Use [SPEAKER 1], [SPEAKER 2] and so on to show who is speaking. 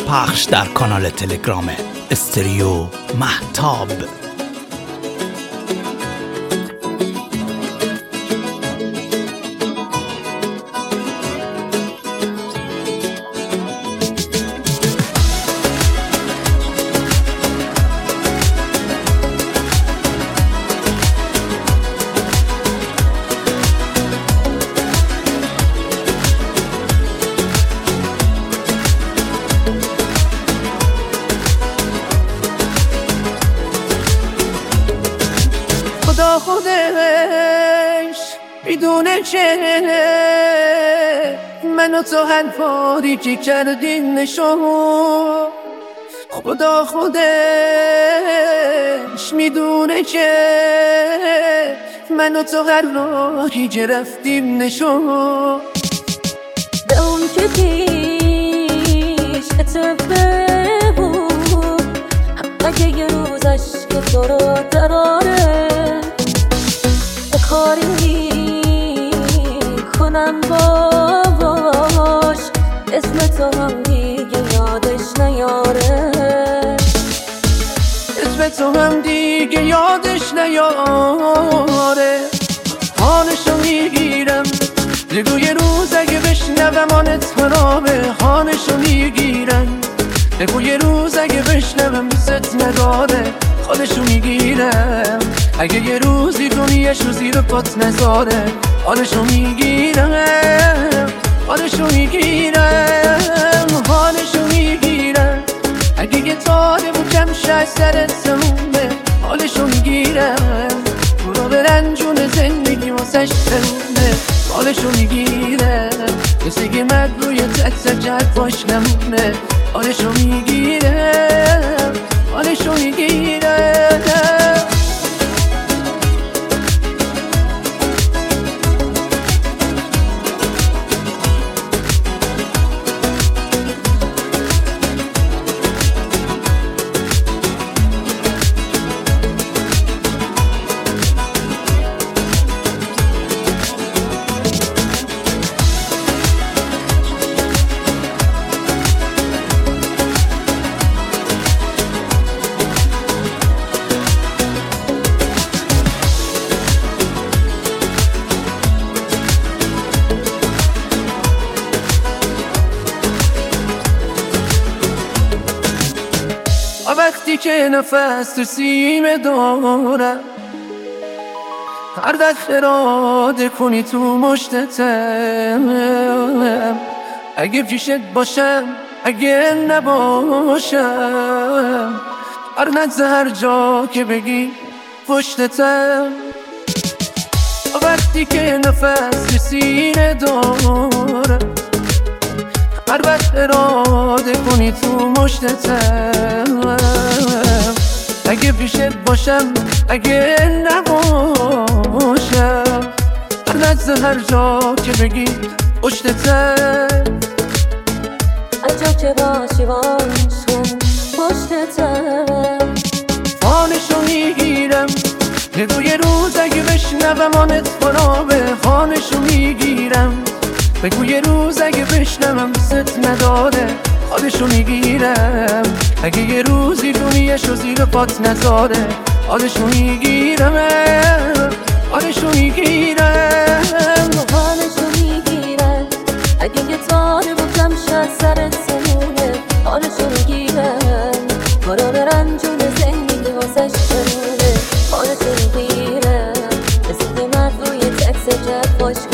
[SPEAKER 1] پخش در کانال تلگرام استریو مهتاب.
[SPEAKER 2] خدا خودش میدونه که من و تو هر باری که کردیم نشون، خدا خودش میدونه که من و تو هر راهی که رفتیم نشون.
[SPEAKER 3] به اون که پیش اتفه بود، اگه یه روزش که تو رو دراره کاری میکنم باش، اسم تو هم دیگه یادش نیاره،
[SPEAKER 2] اسم تو هم دیگه یادش نیاره. حالشو میگیرم بگو یه روز اگه بشنوم آنت خرابه، حالشو میگیرم بگو یه روز اگه بشنوم دوست نداره، خودشو میگیرم اگه یه روزی دنیاش رو زیر پات نذاره، حالشو میگیرم حالشو میگیرم حالشو میگیرم اگه یه تاره بود کمشه سرت تمومه، حالشو میگیرم برو به رنجون زندگی واسش تمومه، حالشو میگیرم مثل که من روی تک تک حرفاش نمونه، حالشو میگیرم حالشو میگیرم. وقتی که نفس تو سینه دارم، هر دست اراده کنی تو مشتتم، اگه پیشت باشم اگه نباشم، هر نزد هر جا که بگی پشتتم. وقتی که نفس تو سینه دارم، هر وقت اراده کنی تو مشتتم، اگه پیشت باشم اگه نباشم، هر نزد هر جا که بگی پشتتم.
[SPEAKER 3] هر جا که باشی باشم پشتتم،
[SPEAKER 2] حالشو میگیرم بگو یه روز اگه بشنوم آنت خرابه، حالشو میگیرم بگو یه روز اگه بشنوم دوست نداره، حالشو میگیرم اگه یه روزی دنیاشو زیر پات نذاره، حالشو میگیرم حالشو میگیرم
[SPEAKER 3] حالشو میگیرم اگه یه تاره بودم شاید سرت سمونه، حالشو میگیرم برو به رنجون زندگی واسش تمونه، حالشو میگیرم مثل که من روی تکس جد باش